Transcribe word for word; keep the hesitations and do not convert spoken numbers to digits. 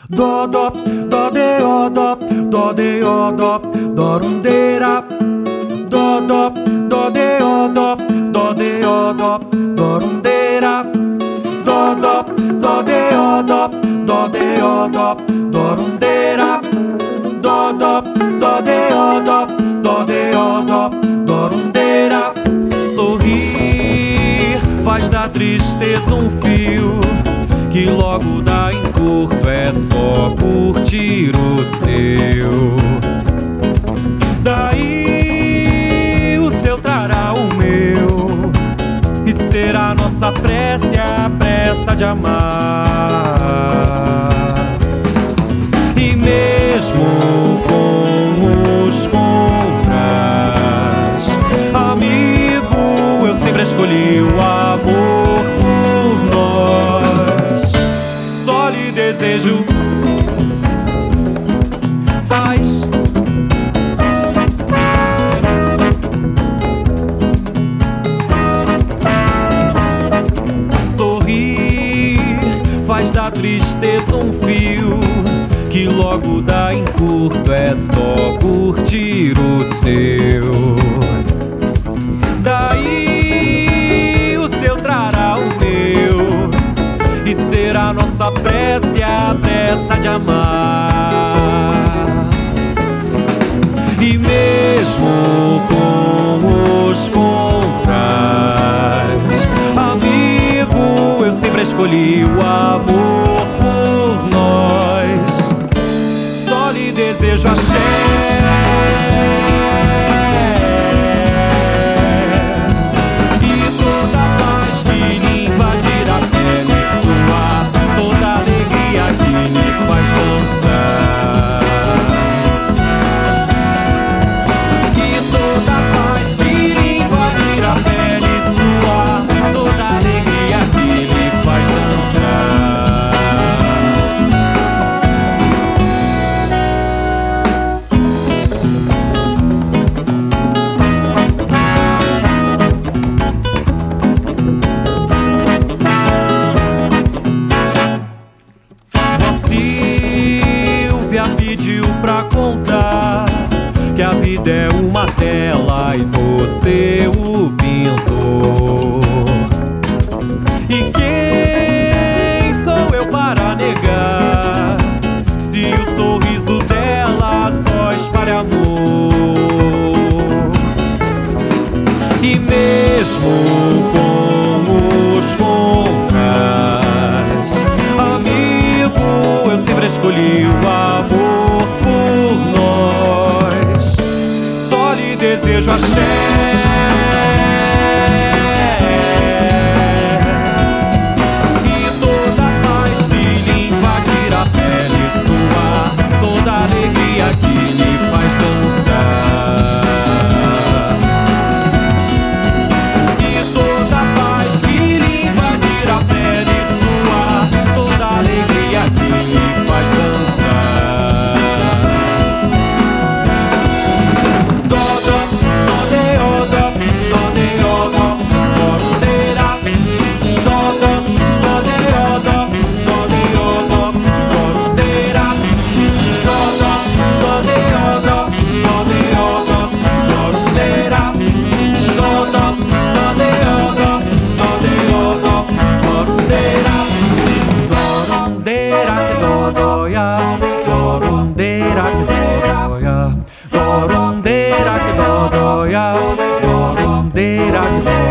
Dó, dó, dó, de, ó, dó, dó, de, ó, dó, dorundeira. Dó, dó, dó, de, ó, dó, dó, de, ó, dó, dorundeira. Dó, dó, dó, de, ó, dó, dó, de, ó, dó, dorundeira. Dó, dó, dó, de, ó, dó, dó, de, ó, dó, dorundeira. Sorrir faz da tristeza um fio que logo dá em curto, é só curtir o seu. Daí o seu trará o meu, e será nossa prece a pressa de amar. E mesmo com os contras, amigo, eu sempre escolhi o amor por nós. Só lhe desejo paz. Sorrir faz da tristeza um fio que logo dá em curto, é só curtir o seu. Daí o seu trará o meu, e será nossa prece a pressa de amar. E mesmo com os contras, amigo, eu sempre escolhi o amor por nós. Só lhe desejo axé. Pediu pra contar que a vida é uma tela e você o pintor. E quem sou eu para negar, se o sorriso dela só espalha amor? E mesmo com os contras, amigo, eu sempre escolhi o amor. Desejo axé. Dorundeira que dóia, dorundeira que dóia, dorundeira que dóia.